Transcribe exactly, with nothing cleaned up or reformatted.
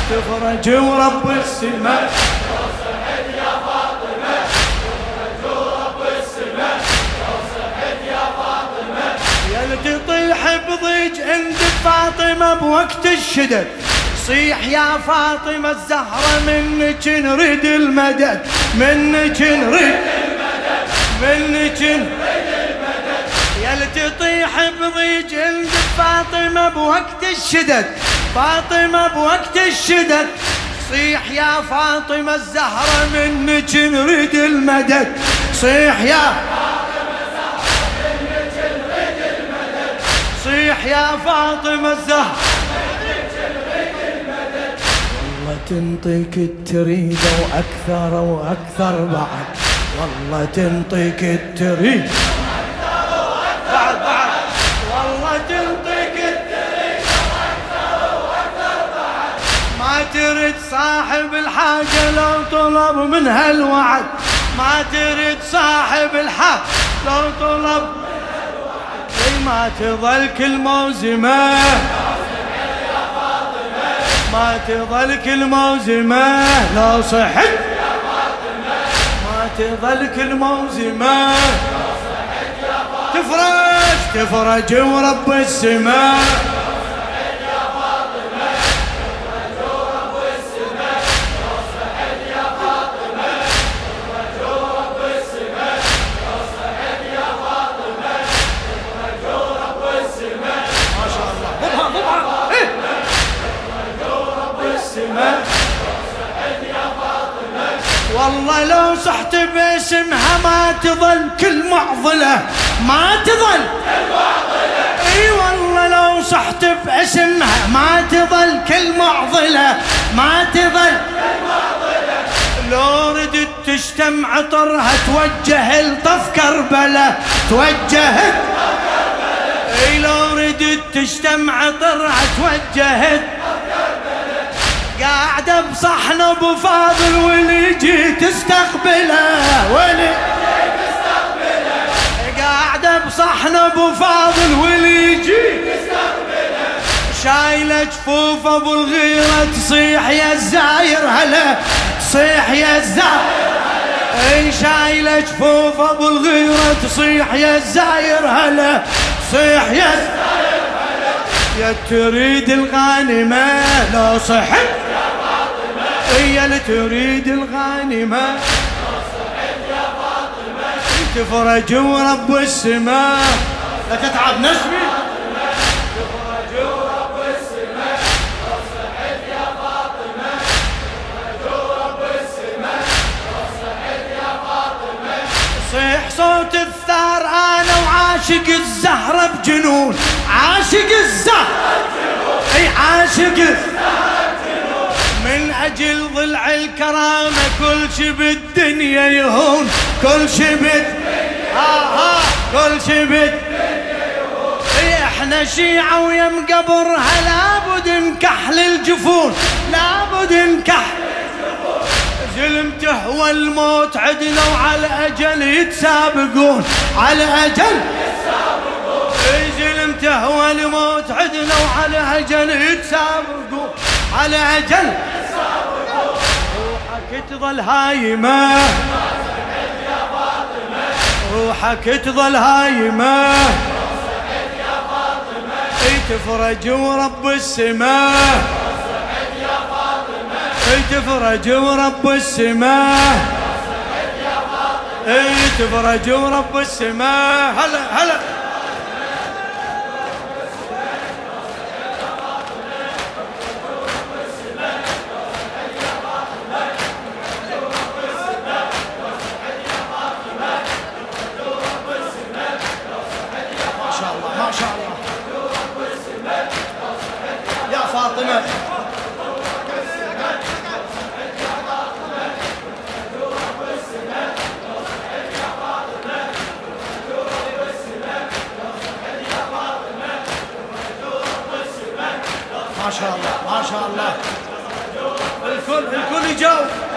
تفرج ورب السماء لو صحت يا فاطمة تفرج ورب السماء لو صحت يا فاطمة يا اللي تطيح بضيج عند فاطمة بوقت الشدد صيح يا فاطمة الزهرة منك نريد المدد منك نريد المدد منك نريد المدد يا اللي تطيح بضيج عند فاطمة بوقت الشدد فاطمة بوقت الشدد صيح يا فاطمة الزهرة منك نريد المدد صيح يا فاطمة الزهرة منك نريد المدد صيح يا فاطمة الزهرة والله تنطيك التريد وأكثر وأكثر بعد والله تنطيك التريد بعد بعد والله تنطيك التريد وأكثر وأكثر بعد ما تريد صاحب الحاجة لو طلب منها الوعد ما تريد صاحب الحق لو طلب منها الوعد اي ما تظل كل موزمة ما تظل كل موزمة لو صحت يا فاطمة ما تظل كل موزمة لو صحت يا فاطمة تفرج تفرج ورب السماء لو صحت يا فاطمة تفرج ورب السماء لو صحت يا فاطمة تفرج ورب السماء لو صحت يا فاطمة تفرج ورب السماء ما شاء الله ضبها ضبها إيه؟ السماء والله لو صحت باسمها ما تظل كل معضلة ما تظل كل معضلة اي والله لو صحت باسمها ما تظل كل معضلة ما تظل كل معضلة لو ردت تشتم عطرها توجه لطف كربلة توجهت اي لو ردت تشتم عطرها توجهت قاعدة بصحن ابو فاضل واللي يجي تستقبله واللي تستقبله قاعدة بصحن ابو فاضل واللي يجي تستقبله شايلة جفوف ابو الغيرة تصيح يا الزاير هلا تصيح يا الزاير اي شايلة جفوف ابو الغيرة تصيح يا الزاير هلا تصيح يا الزاير هلا يا تريد الغانمة لو صحت هي اللي تريد الغانمة لو صحت يا فاطمة تفرج ورب السماء لا تتعب نسمي تفرج ورب السماء لو صحت يا فاطمة تفرج ورب السماء لو صحت يا فاطمة صيح صوت الثار انا وعاشق الزهرة بجنون عاشق الزهرة اي عاشق الزهرة من أجل ضلع الكرامة كل شي بالدنيا يهون كل شي بالدنيا ها ها كل شي بالدنيا يهون إيه احنا شيعة ويم قبرها لابد نكحل الجفون لابد نكحل الجفون زلم تهوى الموت عدنا وعلى أجل يتسابقون على أجل يتسابقون إيه زلم تهوى الموت عدنا وعلى أجل يتسابقون على أجل روحك تظل هايمة روحك تظل هايمة اي تفرج ورب السماء اي تفرج ورب السماء اي تفرج ورب السماء هلا هلا ما شاء الله يا فاطمة ما شاء الله ما شاء الله الكل الكل يجاوب